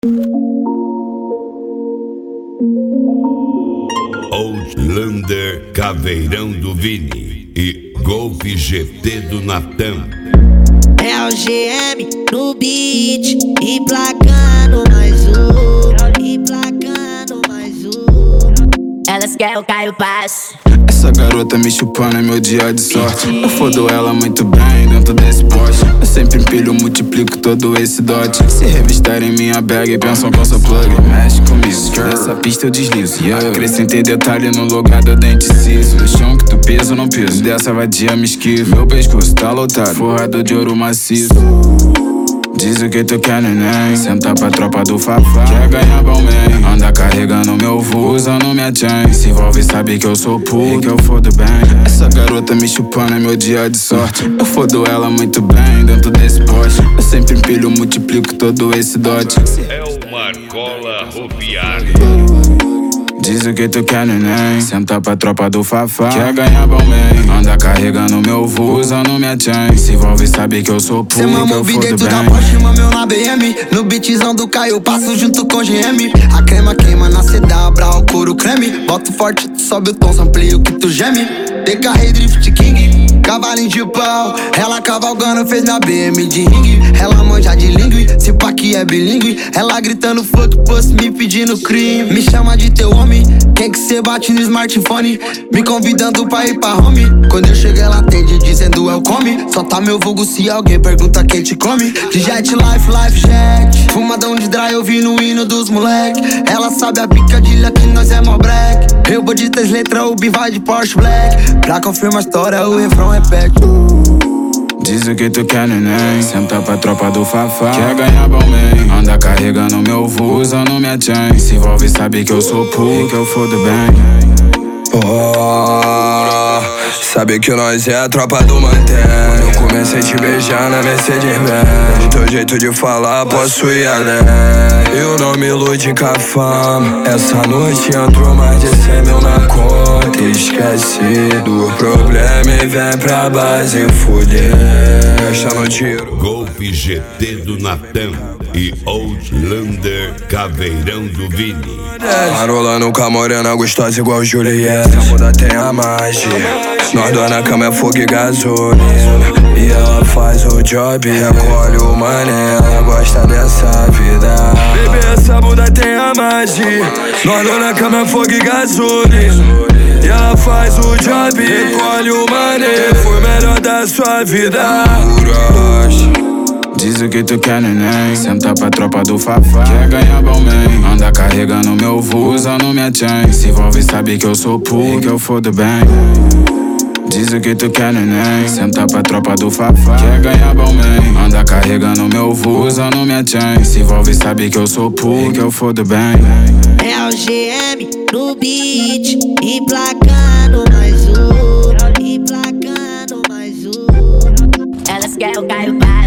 Outlander, Caveirão do Vini e Golf GT do Natan. É o GM no beat e placando mais um, e placando mais um. Elas querem o Caio Passo. Essa garota me chupando é meu dia de sorte. Eu fodo ela muito bem dentro desse poste. Eu sempre empilho, multiplico todo esse dote. Se revistarem minha bag e pensam que eu sou plug, mexe comigo, nessa pista eu deslizo. Acrescentei detalhe no lugar do dente ciso. No chão que tu pisa, não piso. Dessa vadia me esquivo. Meu pescoço tá lotado, forrado de ouro maciço. Diz o que tu quer, neném. Senta pra tropa do Fafá. Quer ganhar bom man. Anda carregando meu voo, usando minha chain. Se envolve, sabe que eu sou puto e que eu fodo bem. Essa garota me chupando é meu dia de sorte. Eu fodo ela muito bem dentro desse poste. Eu sempre empilho, multiplico todo esse dote. É o Marcola Ropiari. Diz o que tu quer, neném. Senta pra tropa do Fafá. Quer ganhar bom man. Anda carregando meu voo, usando minha chain. Se envolve, sabe que eu sou puto e que eu fodo dentro da bem. Porsche, meu na BM. No beatzão do Caio, passo junto com GM. A crema queima na CW, o couro creme. Boto forte, tu sobe o tom, amplio que tu geme. DK Drift King, cavalinho de pau. Ela cavalgando, fez na BM de ringue. Ela manja de língua, se pá que é bilíngue. Ela gritando fuck post, me pedindo crime. Me chama de teu homem, quer que cê bate no smartphone. Me convidando pra ir pra home. Quando eu chego ela atende dizendo eu come. Solta meu vulgo se alguém pergunta quem te come. De jet life jet. Fumadão de dry ouvindo o hino dos moleque. Ela sabe a picadilha que nós é mó black. Eu vou de 3 letras, o B vai de Porsche Black. Pra confirmar a história o refrão repete. Diz o que tu quer, neném. Senta pra tropa do Fafá. Quer ganhar bom man. Anda carregando meu voo, usando minha chain. Se envolve, sabe que eu sou puto e que eu fodo bem. Sabe que nós é a tropa do Mantém. Quando eu comecei a te beijar na Mercedes-Benz, teu jeito de falar posso ir além. Eu não me ilude com a fama. Essa noite entrou mais de 100 mil na conta. Esqueci do problema e vem pra base fuder. Deixa no tiro. Golf GT do Natan e Outlander, Caveirão do Vini. Marolando com a morena gostosa igual Juliette. Essa muda tem a magia. Nós dois na cama é fogo e gasolina. E ela faz o job, recolhe o mané. Ela gosta dessa vida. Baby, essa bunda tem a magia. Nós dois na cama é fogo e gasolina. E ela faz o job, recolhe o mané. Foi o melhor da sua vida. Diz o que tu quer, neném. Senta pra tropa do Fafá. Quer ganhar bom man. Anda carregando meu voo, usando minha chain. Se envolve, sabe que eu sou puto e que eu fodo bem. Diz o que tu quer, neném. Senta pra tropa do Fafá. Quer ganhar bom man. Anda carregando meu voo, usando minha chain. Se envolve, sabe que eu sou puto e que eu fodo bem. É o GM no beat e placando mais um, e placando mais um. Elas querem o Caio Passo.